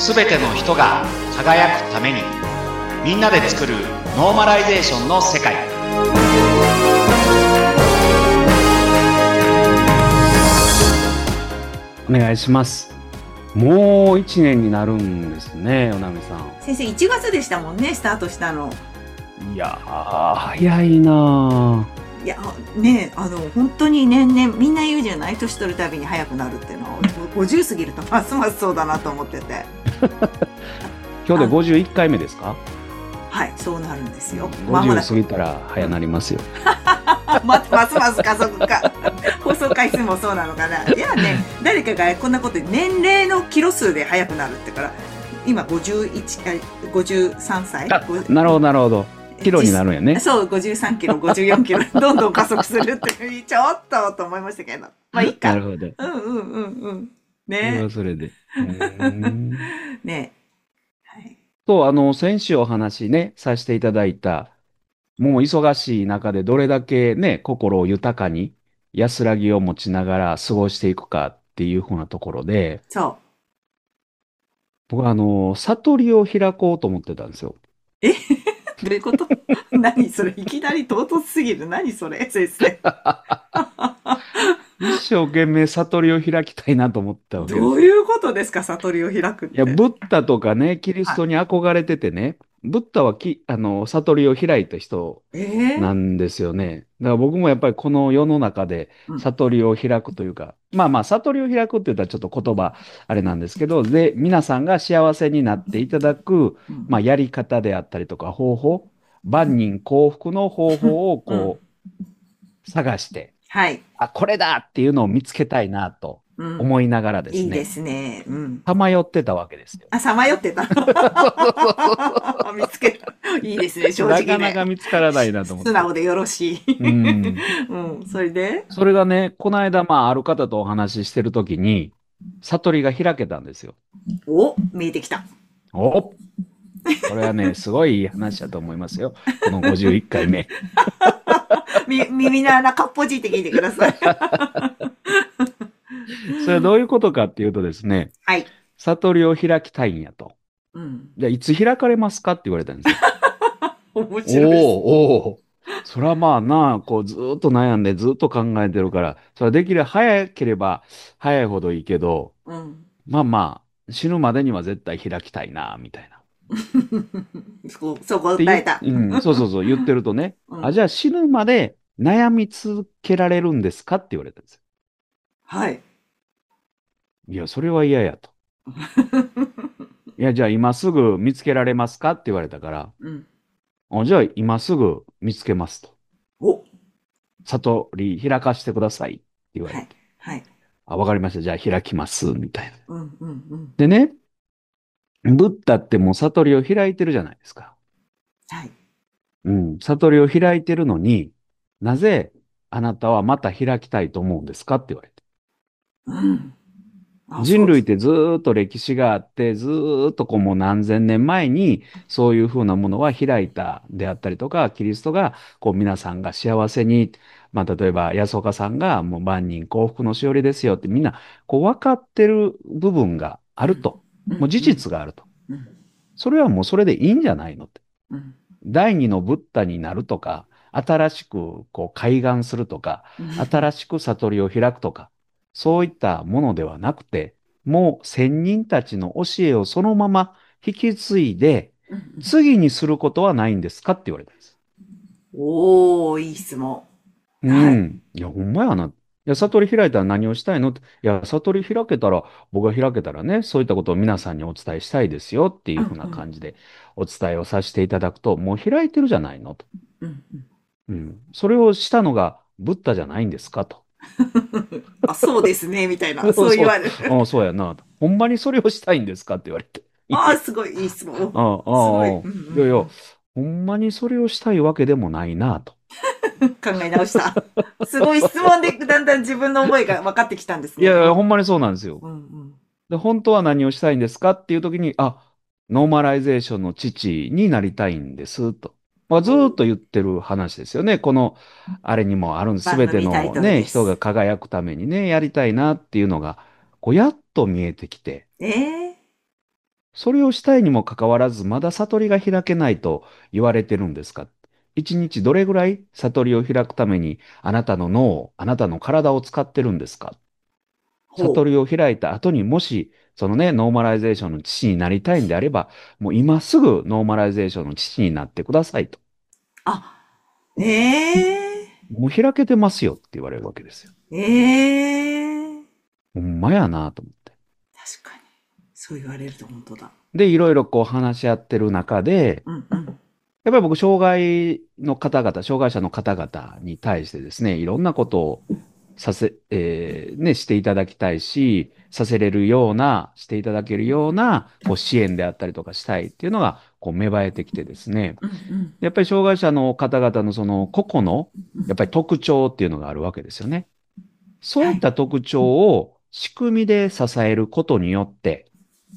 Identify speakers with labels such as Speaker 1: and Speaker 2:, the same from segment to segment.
Speaker 1: すべての人が輝くために、みんなで作るノーマライゼーションの世界。
Speaker 2: お願いします。もう1年になるんですね、おなみさん。
Speaker 3: 先生、1月でしたもんね、スタートしたの。
Speaker 2: いやー、早いなぁ。
Speaker 3: いや、ね、本当に年々、みんな言うじゃない、年取るたびに早くなるっていうのは、50過ぎるとますますそうだなと思ってて。
Speaker 2: 今日で51回目ですか？
Speaker 3: はい、そうなるんですよ。まもな
Speaker 2: 50
Speaker 3: く
Speaker 2: 過ぎたら早なりますよ。
Speaker 3: ますます加速か。放送回数もそうなのかな。いやね、誰かがこんなことで年齢のキロ数で早くなるってから、今53歳。
Speaker 2: なるほど、なるほど。キロになるんやね。
Speaker 3: そう、53キロ、54キロ、どんどん加速するっていう、ちょっと思いましたけど。まあいいか。
Speaker 2: なるほど。
Speaker 3: ね。
Speaker 2: それで。
Speaker 3: ね。はい。
Speaker 2: と、先週お話ね、させていただいた、もう忙しい中でどれだけね、心を豊かに安らぎを持ちながら過ごしていくかっていうふうなところで、
Speaker 3: そう。
Speaker 2: 僕は悟りを開こうと思ってたんですよ。
Speaker 3: どういうこと？何それ、いきなり唐突すぎる。何それ、先生。
Speaker 2: 一生懸命悟りを開きたいなと思ったわけです。
Speaker 3: どういうことですか、悟りを開くって。
Speaker 2: いや、ブッダとかね、キリストに憧れててね、ブッダは悟りを開いた人なんですよね。だから僕もやっぱりこの世の中で悟りを開くというか、まあ悟りを開くって言ったらちょっと言葉あれなんですけど、で、皆さんが幸せになっていただく、やり方であったりとか方法、万人幸福の方法を探して、
Speaker 3: はい。
Speaker 2: これだっていうのを見つけたいなと思いながらですね。
Speaker 3: いいですね。
Speaker 2: さまよってたわけですよ。
Speaker 3: さまよってた。見つけた。いいですね、正直ね。
Speaker 2: なかなか見つからないなと思って。
Speaker 3: 素直でよろしい。それで
Speaker 2: それがね、この間、ある方とお話ししてるときに、悟りが開けたんですよ。
Speaker 3: 見えてきた。
Speaker 2: これはね、すごいいい話だと思いますよ。この51回目。
Speaker 3: 耳の穴かっぽじって聞いてください。
Speaker 2: それはどういうことかっていうとですね、
Speaker 3: はい。
Speaker 2: 悟りを開きたいんやと。じゃあ、いつ開かれますかって言われたんですよ。
Speaker 3: 面白い。
Speaker 2: それはずーっと悩んでずっと考えてるから、それはできる早ければ早いほどいいけど、死ぬまでには絶対開きたいな、みたいな。
Speaker 3: そう答えた。
Speaker 2: そう、言ってるとね、じゃあ死ぬまで悩み続けられるんですかって言われたんですよ。
Speaker 3: はい。
Speaker 2: いや、それは嫌やと。いや、じゃあ今すぐ見つけられますかって言われたから、じゃあ今すぐ見つけますと。悟り開かしてくださいって言われて。
Speaker 3: はい。
Speaker 2: わかりました。じゃあ開きます、みたいな。でね、ブッダってもう悟りを開いてるじゃないですか。
Speaker 3: はい。
Speaker 2: 悟りを開いてるのに、なぜあなたはまた開きたいと思うんですかって言われて。人類ってずーっと歴史があって、ずーっともう何千年前にそういうふうなものは開いたであったりとか、キリストが皆さんが幸せに、例えば安岡さんがもう万人幸福のしおりですよってみんな分かってる部分があると。もう事実があると。それはもうそれでいいんじゃないのって。第二のブッダになるとか、新しく開眼するとか、新しく悟りを開くとか、そういったものではなくて、もう先人たちの教えをそのまま引き継いで、次にすることはないんですかって言われたんです。
Speaker 3: いい質問。
Speaker 2: いや、ほんまやな。いや、悟り開いたら何をしたいのって。いや、悟り開けたら、僕が開けたらね、そういったことを皆さんにお伝えしたいですよっていうふうな感じでお伝えをさせていただくと、もう開いてるじゃないのと。それをしたのがブッダじゃないんですかと。
Speaker 3: そうですね、みたいな。そう言われる。
Speaker 2: そうやな。ほんまにそれをしたいんですかって言われて。
Speaker 3: すごい、いい質問。す
Speaker 2: ごい。いやいや、ほんまにそれをしたいわけでもないなと。
Speaker 3: 考え直した。すごい質問でだんだん自分の思いが分かってきたんですね。
Speaker 2: いや、ほんまにそうなんですよ。で、本当は何をしたいんですかっていう時に、ノーマライゼーションの父になりたいんですと。ずーっと言ってる話ですよね。この、あれにもあるんです。すべてのね、人が輝くためにね、やりたいなっていうのが、やっと見えてきて。 それをしたいにもかかわらず、まだ悟りが開けないと言われてるんですか？一日どれぐらい悟りを開くために、あなたの脳、あなたの体を使ってるんですか？悟
Speaker 3: ほう。
Speaker 2: りを開いた後にもし、そのね、ノーマライゼーションの父になりたいんであれば、もう今すぐノーマライゼーションの父になってくださいと。
Speaker 3: あ、ええ
Speaker 2: もう開けてますよって言われるわけですよ。
Speaker 3: ええ
Speaker 2: ほんまやなと思って。
Speaker 3: 確かに。そう言われると本当だ。
Speaker 2: で、いろいろこう話し合ってる中で、
Speaker 3: うんうん。
Speaker 2: やっぱり僕、障害者の方々に対してですね、いろんなことをしていただきたいし、させれるような、していただけるような、こう支援であったりとかしたいっていうのが、こう芽生えてきてですね、
Speaker 3: うんうん
Speaker 2: やっぱり障害者の方々のその個々の、やっぱり特徴っていうのがあるわけですよね。そう
Speaker 3: はい。
Speaker 2: いった特徴を仕組みで支えることによって、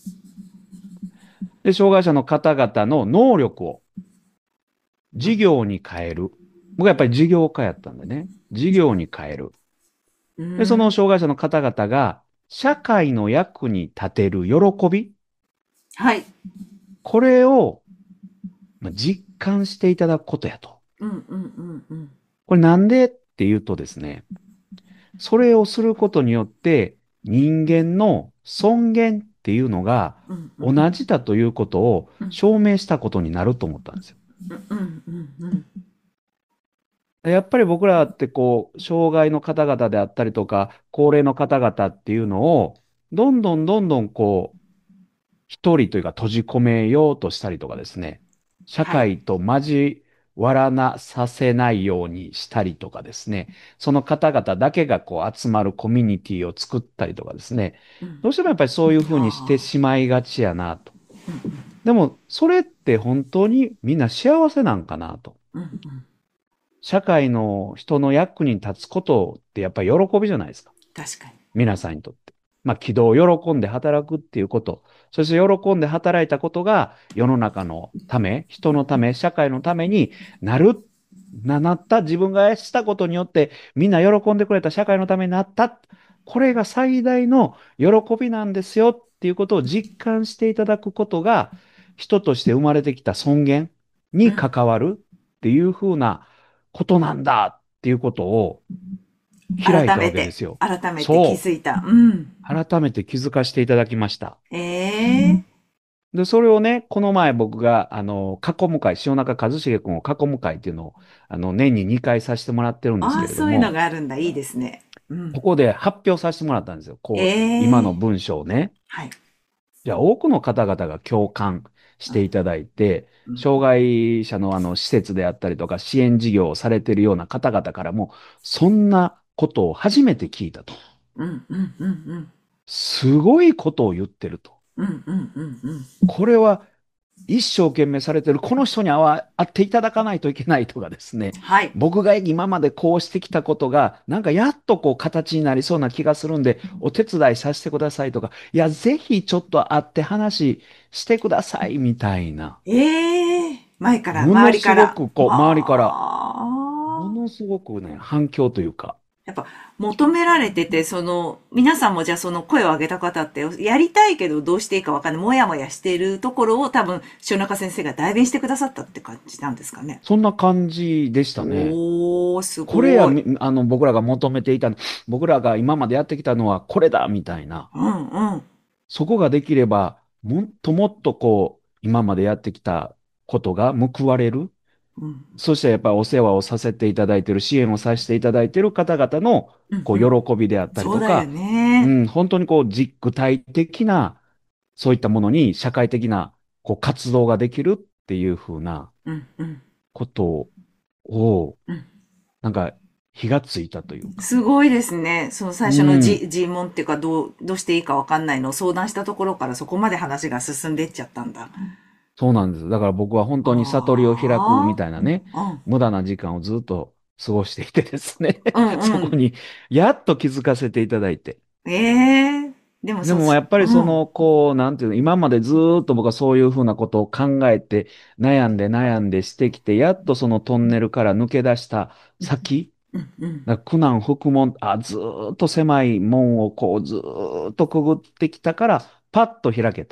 Speaker 2: で、障害者の方々の能力を事業に変える。僕はやっぱり事業家やったんでね。事業に変える。で、そ
Speaker 3: うーん。
Speaker 2: の障害者の方々が社会の役に立てる喜び、
Speaker 3: はい。
Speaker 2: これを実感していただくことやと。
Speaker 3: うんうんうんうん。
Speaker 2: これなんでっていうとですね、それをすることによって人間の尊厳っていうのが
Speaker 3: うんうん
Speaker 2: 同じだということを
Speaker 3: うん
Speaker 2: 証明したことになると思ったんですよ。
Speaker 3: うんうんうん。
Speaker 2: やっぱり僕らってこう、障害の方々であったりとか、高齢の方々っていうのを、どんどんどんどんこう、一人というか閉じ込めようとしたりとかですね、社
Speaker 3: はい。
Speaker 2: 会と交わらなさせないようにしたりとかですね、その方々だけがこう集まるコミュニティを作ったりとかですね、
Speaker 3: うん。
Speaker 2: どうしてもやっぱりそういうふうにして
Speaker 3: あ
Speaker 2: しまいがちやなと。でも、それって本当にみんな幸せなんかなと。
Speaker 3: あ。うんうん。
Speaker 2: 社会の人の役に立つことってやっぱり喜びじゃないですか。
Speaker 3: 確かに。
Speaker 2: 皆さんにとって。まあ、喜怒を喜んで働くっていうこと。そして喜んで働いたことが世の中のため、人のため、社会のためになる、なった自分がしたことによってみんな喜んでくれた社会のためになった。これが最大の喜びなんですよっていうことを実感していただくことが人として生まれてきた尊厳に
Speaker 3: うん。
Speaker 2: 関わるっていうふうなことなんだっていうことを開いたわけですよ。
Speaker 3: 改めて気
Speaker 2: そう。
Speaker 3: づいた。うん。
Speaker 2: 改めて気づかせていただきました。
Speaker 3: ええ
Speaker 2: で、それをね、この前僕が、囲む会、塩中一茂君を囲む会っていうのを、年に2回させてもらってるんです
Speaker 3: ああ、
Speaker 2: けれど
Speaker 3: そういうの
Speaker 2: も、
Speaker 3: があるんだ。いいですね。うん。
Speaker 2: ここで発表させてもらったんですよ。こう、今の
Speaker 3: ええ
Speaker 2: 文章をね。
Speaker 3: はい。
Speaker 2: じゃあ、多くの方々が共感していただいて、
Speaker 3: うん。
Speaker 2: 障害者の施設であったりとか、支援事業をされているような方々からも、そんなことを初めて聞いたと。
Speaker 3: うん、うん、うん、うん。
Speaker 2: すごいことを言ってると。
Speaker 3: うん、うん、うん、うん。
Speaker 2: これは一生懸命されてる、この人に会っていただかないといけないとかですね。
Speaker 3: はい。
Speaker 2: 僕が今までこうしてきたことが、なんかやっとこう形になりそうな気がするんで、お手伝いさせてくださいとか、いや、ぜひちょっと会って話してくださいみたいな。
Speaker 3: ええ前から、
Speaker 2: ものす
Speaker 3: 周りから。
Speaker 2: ごくこう、周りから、も
Speaker 3: ああ。
Speaker 2: のすごくね、反響というか、
Speaker 3: やっぱ求められてて、皆さんもじゃあその声を上げた方って、やりたいけどどうしていいかわかんない、もやもやしているところを多分、塩中先生が代弁してくださったって感じなんですかね。
Speaker 2: そんな感じでしたね。
Speaker 3: おー、す
Speaker 2: これや、
Speaker 3: ごい。
Speaker 2: 僕らが求めていた、僕らが今までやってきたのはこれだみたいな。
Speaker 3: うんうん。
Speaker 2: そこができれば、もっともっとこう、今までやってきたことが報われる。
Speaker 3: うん。
Speaker 2: そしてやっぱりお世話をさせていただいている、支援をさせていただいている方々の、こう、
Speaker 3: うんうん。
Speaker 2: 喜びであったり
Speaker 3: そうだよ
Speaker 2: とか、う
Speaker 3: ね。
Speaker 2: ん、本当にこう、具体的な、そういったものに社会的な、こう、活動ができるっていうふうな
Speaker 3: うんうん。
Speaker 2: ことを、
Speaker 3: うん
Speaker 2: なんか、火がついたというか。
Speaker 3: すごいですね。その最
Speaker 2: う
Speaker 3: 初の
Speaker 2: ん。
Speaker 3: 尋問っていうか、どうしていいかわかんないのを相談したところからそこまで話が進んでいっちゃったんだ。
Speaker 2: そうなんです。だから僕は本当に悟りを開くみ
Speaker 3: あ
Speaker 2: たいなね、
Speaker 3: あ。
Speaker 2: 無駄な時間をずっと過ごしていてですね、
Speaker 3: うんうん。
Speaker 2: そこにやっと気づかせていただいて。
Speaker 3: ええでも
Speaker 2: でもやっぱり
Speaker 3: うん。
Speaker 2: こう、なんていうの、今までずーっと僕はそういうふうなことを考えて、悩んでしてきて、やっとそのトンネルから抜け出した先、
Speaker 3: うんうん。
Speaker 2: だから苦難、複問、ずーっと狭い門をこうずーっとくぐってきたから、パッと開けた。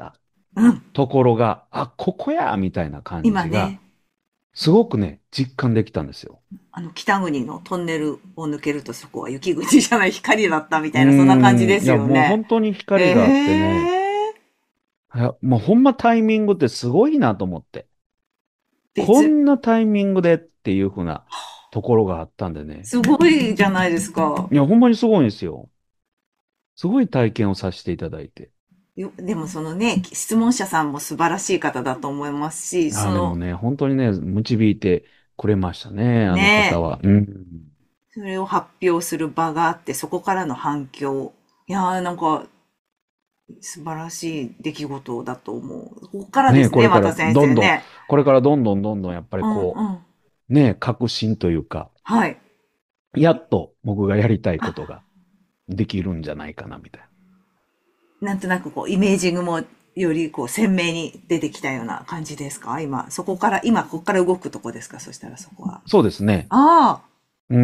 Speaker 3: うん。
Speaker 2: ところが、あ、ここやみたいな感じが、
Speaker 3: 今ね、
Speaker 2: すごくね、実感できたんですよ。
Speaker 3: 北国のトンネルを抜けるとそこは雪国じゃない光だったみたいな、そんな感じですよ
Speaker 2: いや、もう本
Speaker 3: ね。
Speaker 2: 当に光があってね、いやもうほんまタイミングってすごいなと思って。こ
Speaker 3: 別、
Speaker 2: んなタイミングでっていう風なところがあったんでね。
Speaker 3: すごいじゃないですか。
Speaker 2: いや、ほんまにすごいんですよ。すごい体験をさせていただいて。
Speaker 3: でもそのね、質問者さんも素晴らしい方だと思いますし、
Speaker 2: でもね、本当にね、導いてくれましたね、あの方
Speaker 3: ね、
Speaker 2: は。うん。
Speaker 3: それを発表する場があって、そこからの反響。いやーなんか、素晴らしい出来事だと思う。ここからで
Speaker 2: ね、
Speaker 3: すね、
Speaker 2: これから
Speaker 3: また先
Speaker 2: どんどん、
Speaker 3: 生ね。
Speaker 2: これからどんどんどんどんやっぱり
Speaker 3: うん
Speaker 2: こ
Speaker 3: うん。
Speaker 2: う、ね、革新というか、
Speaker 3: はい。
Speaker 2: やっと僕がやりたいこ
Speaker 3: あ、
Speaker 2: とができるんじゃないかな、みたい
Speaker 3: なんとなくこう、イメージングもよりこう、鮮明に出てきたような感じですか今、そこから、今、ここから動くとこですかそしたらそこは。
Speaker 2: な。そうですね。
Speaker 3: ああ、
Speaker 2: うん。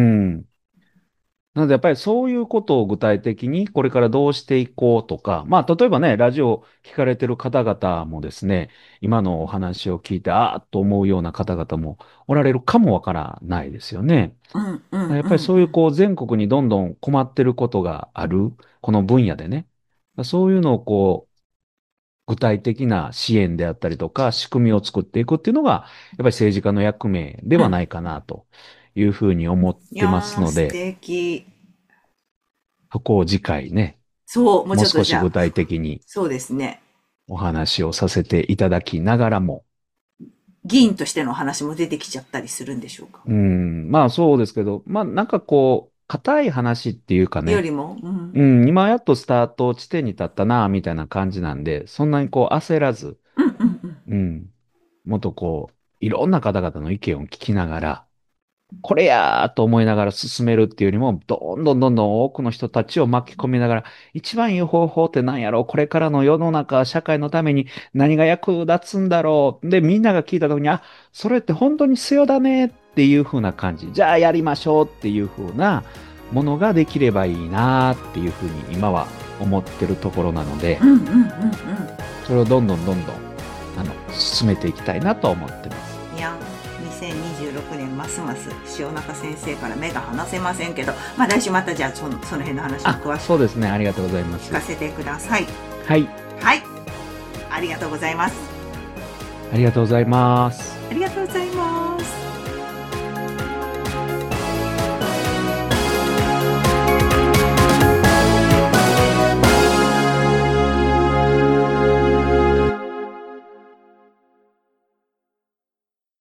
Speaker 2: なのでやっぱりそういうことを具体的にこれからどうしていこうとか、まあ例えばね、ラジオを聞かれてる方々もですね、今のお話を聞いて、ああと思うような方々もおられるかもわからないですよね。
Speaker 3: うんうん
Speaker 2: やっぱり
Speaker 3: うんうん。
Speaker 2: そういうこう全国にどんどん困ってることがある、この分野でね。そういうのをこう、具体的な支援であったりとか、仕組みを作っていくっていうのが、やっぱり政治家の役目で
Speaker 3: うん。
Speaker 2: はないかなというふうに思っ
Speaker 3: い
Speaker 2: てます
Speaker 3: やー、素
Speaker 2: ので、
Speaker 3: 敵。
Speaker 2: そこを次回ね、
Speaker 3: そう、もう
Speaker 2: もう
Speaker 3: ちょっとじゃあ、
Speaker 2: 少し具体的に
Speaker 3: そうですね。
Speaker 2: お話をさせていただきながらも、
Speaker 3: 議員としての話も出てきちゃったりするんでしょうか
Speaker 2: まあそうですけど、まあなんかこう、硬い話っていうかね、
Speaker 3: よりも、うん。
Speaker 2: 今やっとスタート地点に立ったな、みたいな感じなんで、そんなにこう焦らず、
Speaker 3: うんうんうん。
Speaker 2: うん、もっとこう、いろんな方々の意見を聞きながら、これやーと思いながら進めるっていうよりも、どんどんどんどん多くの人たちを巻き込みながら、一番いい方法って何やろう、これからの世の中、社会のために何が役立つんだろう。で、みんなが聞いた時に、あ、それって本当に必要だねっていう風な感じ。じゃあやりましょうっていう風なものができればいいなっていう風に今は思ってるところなので、
Speaker 3: うんうんうんうん。
Speaker 2: それをどんどんどんどん、進めていきたいなと思ってます。
Speaker 3: いや、2026年ますます塩中先生から目が離せませんけど、まあ来週またじゃあその辺の話を
Speaker 2: あ、
Speaker 3: 詳しく
Speaker 2: そうですね。ありがとうございます。
Speaker 3: 聞かせてください。
Speaker 2: はい。
Speaker 3: はい。ありがとうございます。
Speaker 2: ありがとうございます。
Speaker 3: ありがとうございます。